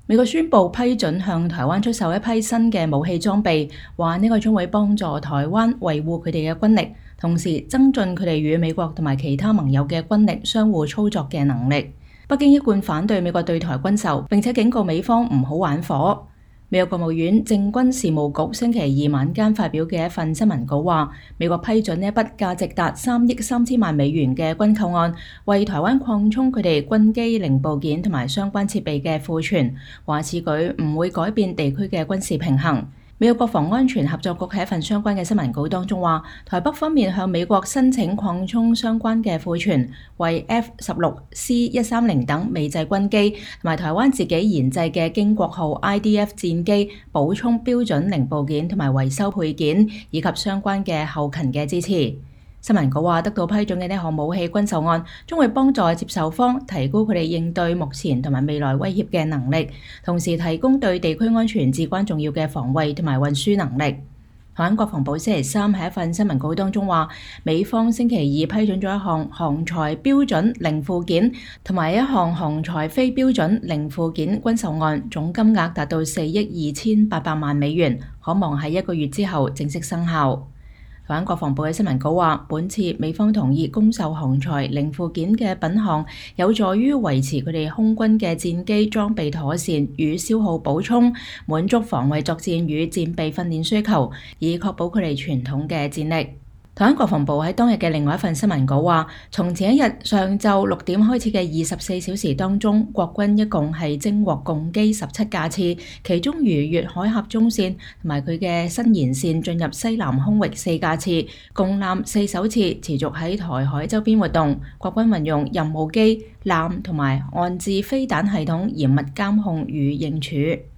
美國宣布批准向台灣出售一批新嘅武器裝備，話呢個將會幫助台灣維護佢哋嘅軍力，同時增進佢哋與美國同埋其他盟友嘅軍力相互操作嘅能力。北京一貫反對美國對台軍售，並且警告美方唔好玩火。美國國務院政軍事務局星期二晚間發表嘅一份新聞稿話，美國批准呢一筆價值達3億3千萬美元嘅軍購案，為台灣擴充佢哋軍機零部件同埋相關設備嘅庫存，話此舉唔會改變地區嘅軍事平衡。美國國防安全合作局喺一份相關嘅新聞稿當中話，台北方面向美國申請擴充相關嘅庫存，為 F-16C-130等美製軍機同埋台灣自己研製嘅經國號 IDF 戰機補充標準零部件同埋維修配件，以及相關嘅後勤嘅支持。新聞稿話，得到批准嘅呢項武器軍售案將會幫助接受方提高佢哋應對目前同埋未來威脅嘅能力，同時提供對地區安全至關重要嘅防衛同埋運輸能力。台灣國防部星期三喺一份新聞稿當中話，美方星期二批准咗一項航材標準零附件同埋一項航材非標準零附件軍售案，總金額達到4億2800萬美元，可望喺1個月之後正式生效。台灣國防部嘅新聞稿話，本次美方同意供售航材零附件嘅品項，有助於維持佢哋空軍嘅戰機裝備妥善與消耗補充，滿足防衛作戰與戰備訓練需求，以確保佢哋傳統嘅戰力。台灣國防部喺當日嘅另外一份新聞稿話，從前一日上晝6點開始嘅24小時當中，國軍一共係偵獲共機17架次，其中逾越海峽中線同埋佢嘅新延線進入西南空域4架次，共艦4艘次持續喺台海周邊活動。國軍運用任務機、艦同埋岸置飛彈系統嚴密監控與應處。